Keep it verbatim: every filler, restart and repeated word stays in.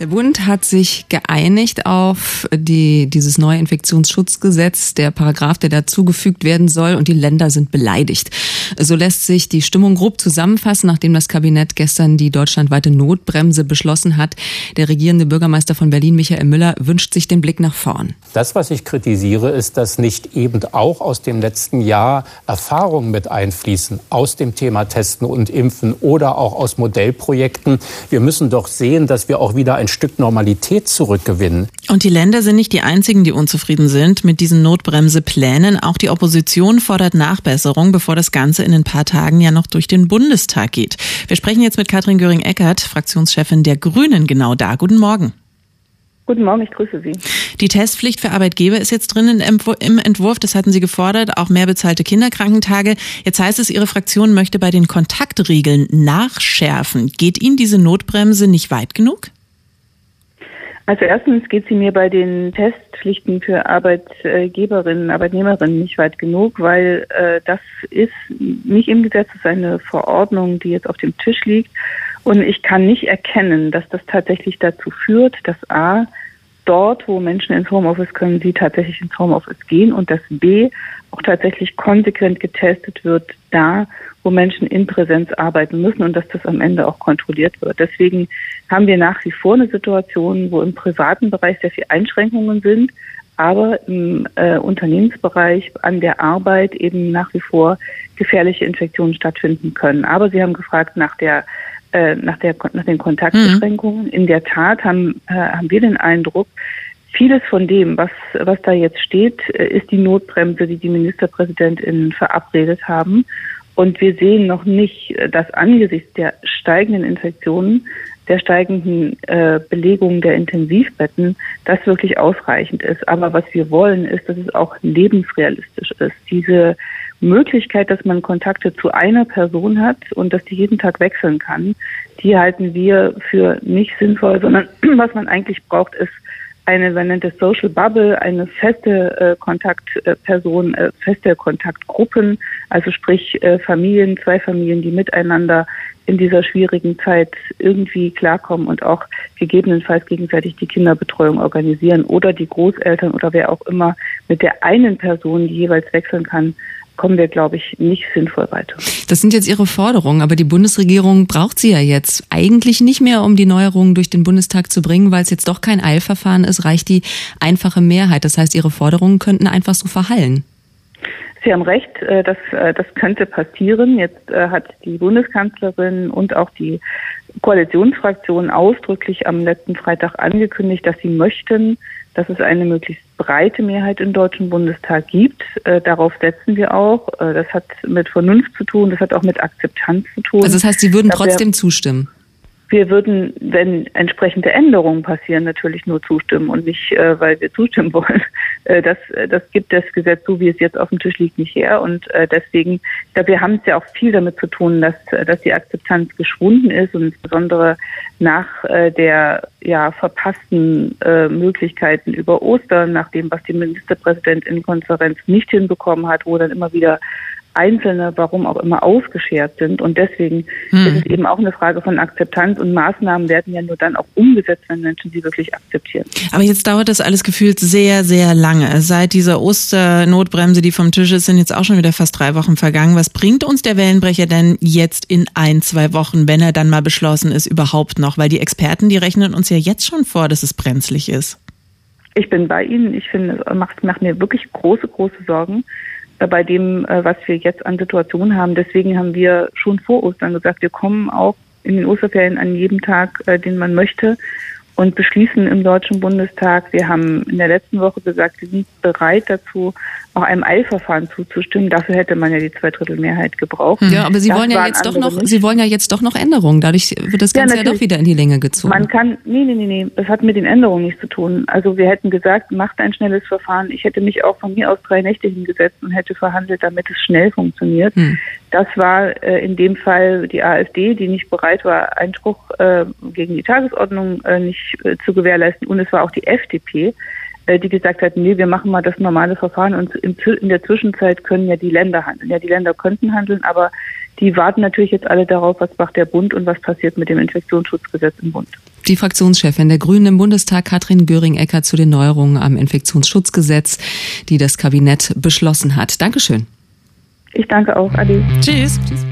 Der Bund hat sich geeinigt auf die, dieses neue Infektionsschutzgesetz, der Paragraph, der dazugefügt werden soll, und die Länder sind beleidigt. So lässt sich die Stimmung grob zusammenfassen, nachdem das Kabinett gestern die deutschlandweite Notbremse beschlossen hat. Der regierende Bürgermeister von Berlin, Michael Müller, wünscht sich den Blick nach vorn. Das, was ich kritisiere, ist, dass nicht eben auch aus dem letzten Jahr Erfahrungen mit einfließen, aus dem Thema Testen und Impfen oder auch aus Modellprojekten. Wir müssen doch sehen, dass wir auch wieder ein Stück Normalität zurückgewinnen. Und die Länder sind nicht die einzigen, die unzufrieden sind mit diesen Notbremseplänen. Auch die Opposition fordert Nachbesserung, bevor das Ganze in ein paar Tagen ja noch durch den Bundestag geht. Wir sprechen jetzt mit Katrin Göring-Eckardt, Fraktionschefin der Grünen, genau da. Guten Morgen. Guten Morgen, ich grüße Sie. Die Testpflicht für Arbeitgeber ist jetzt drin im Entwurf, das hatten Sie gefordert, auch mehr bezahlte Kinderkrankentage. Jetzt heißt es, Ihre Fraktion möchte bei den Kontaktregeln nachschärfen. Geht Ihnen diese Notbremse nicht weit genug? Also erstens geht sie mir bei den Testpflichten für Arbeitgeberinnen, Arbeitnehmerinnen nicht weit genug, weil äh, das ist nicht im Gesetz, es ist eine Verordnung, die jetzt auf dem Tisch liegt. Und ich kann nicht erkennen, dass das tatsächlich dazu führt, dass A, dort, wo Menschen ins Homeoffice können, sie tatsächlich ins Homeoffice gehen und dass B, auch tatsächlich konsequent getestet wird, da, wo Menschen in Präsenz arbeiten müssen und dass das am Ende auch kontrolliert wird. Deswegen haben wir nach wie vor eine Situation, wo im privaten Bereich sehr viele Einschränkungen sind, aber im äh, Unternehmensbereich an der Arbeit eben nach wie vor gefährliche Infektionen stattfinden können. Aber Sie haben gefragt nach der äh, nach der nach den Kontaktbeschränkungen. Mhm. In der Tat haben äh, haben wir den Eindruck, vieles von dem, was was da jetzt steht, ist die Notbremse, die die MinisterpräsidentInnen verabredet haben. Und wir sehen noch nicht, dass angesichts der steigenden Infektionen, der steigenden äh, Belegung der Intensivbetten, das wirklich ausreichend ist. Aber was wir wollen, ist, dass es auch lebensrealistisch ist. Diese Möglichkeit, dass man Kontakte zu einer Person hat und dass die jeden Tag wechseln kann, die halten wir für nicht sinnvoll, sondern was man eigentlich braucht, ist eine, man nennt es Social Bubble, eine feste äh, Kontaktperson, äh, feste Kontaktgruppen, also sprich äh, Familien, zwei Familien, die miteinander in dieser schwierigen Zeit irgendwie klarkommen und auch gegebenenfalls gegenseitig die Kinderbetreuung organisieren oder die Großeltern oder wer auch immer mit der einen Person, die jeweils wechseln kann, kommen wir, glaube ich, nicht sinnvoll weiter. Das sind jetzt Ihre Forderungen, aber die Bundesregierung braucht sie ja jetzt eigentlich nicht mehr, um die Neuerungen durch den Bundestag zu bringen, weil es jetzt doch kein Eilverfahren ist, reicht die einfache Mehrheit. Das heißt, Ihre Forderungen könnten einfach so verhallen. Sie haben recht, das, das könnte passieren. Jetzt hat die Bundeskanzlerin und auch die Koalitionsfraktion ausdrücklich am letzten Freitag angekündigt, dass sie möchten, dass es eine möglichst breite Mehrheit im Deutschen Bundestag gibt. Äh, darauf setzen wir auch. Äh, das hat mit Vernunft zu tun, das hat auch mit Akzeptanz zu tun. Also das heißt, Sie würden trotzdem wir, zustimmen? Wir würden, wenn entsprechende Änderungen passieren, natürlich nur zustimmen und nicht, äh, weil wir zustimmen wollen. Äh, das, das gibt das Gesetz, so wie es jetzt auf dem Tisch liegt, nicht her. Und äh, deswegen, ich glaube, wir haben es ja auch viel damit zu tun, dass, dass die Akzeptanz geschwunden ist und insbesondere nach äh, der ja verpassten äh, Möglichkeiten über Ostern, nach dem, was die Ministerpräsidentenkonferenz nicht hinbekommen hat, wo dann immer wieder Einzelne, warum auch immer, ausgeschert sind. Und deswegen hm. ist es eben auch eine Frage von Akzeptanz und Maßnahmen werden ja nur dann auch umgesetzt, wenn Menschen sie wirklich akzeptieren. Aber jetzt dauert das alles gefühlt sehr, sehr lange. Seit dieser Osternotbremse, die vom Tisch ist, sind jetzt auch schon wieder fast drei Wochen vergangen. Was bringt uns der Wellenbrecher denn jetzt in ein, zwei Wochen, wenn er dann mal beschlossen ist, überhaupt noch? Weil die Experten, die rechnen uns ja jetzt schon vor, dass es brenzlig ist. Ich bin bei Ihnen. Ich finde, es macht, macht mir wirklich große, große Sorgen bei dem, was wir jetzt an Situationen haben. Deswegen haben wir schon vor Ostern gesagt, wir kommen auch in den Osterferien an jedem Tag, den man möchte, und beschließen im Deutschen Bundestag. Wir haben in der letzten Woche gesagt, wir sind bereit dazu, auch einem Eilverfahren zuzustimmen. Dafür hätte man ja die Zweidrittelmehrheit gebraucht. Ja, aber Sie das wollen ja jetzt doch noch, nicht. Sie wollen ja jetzt doch noch Änderungen. Dadurch wird das Ganze ja, ja doch wieder in die Länge gezogen. Man kann, nee, nee, nee, nee, das hat mit den Änderungen nichts zu tun. Also wir hätten gesagt, macht ein schnelles Verfahren. Ich hätte mich auch von mir aus drei Nächte hingesetzt und hätte verhandelt, damit es schnell funktioniert. Hm. Das war äh, in dem Fall die AfD, die nicht bereit war, Einspruch äh, gegen die Tagesordnung äh, nicht äh, zu gewährleisten. Und es war auch die F D P, äh, die gesagt hat, nee, wir machen mal das normale Verfahren. Und im, in der Zwischenzeit können ja die Länder handeln. Ja, die Länder könnten handeln, aber die warten natürlich jetzt alle darauf, was macht der Bund und was passiert mit dem Infektionsschutzgesetz im Bund. Die Fraktionschefin der Grünen im Bundestag, Katrin Göring-Eckardt, zu den Neuerungen am Infektionsschutzgesetz, die das Kabinett beschlossen hat. Dankeschön. Ich danke auch. Ade. Tschüss. Tschüss.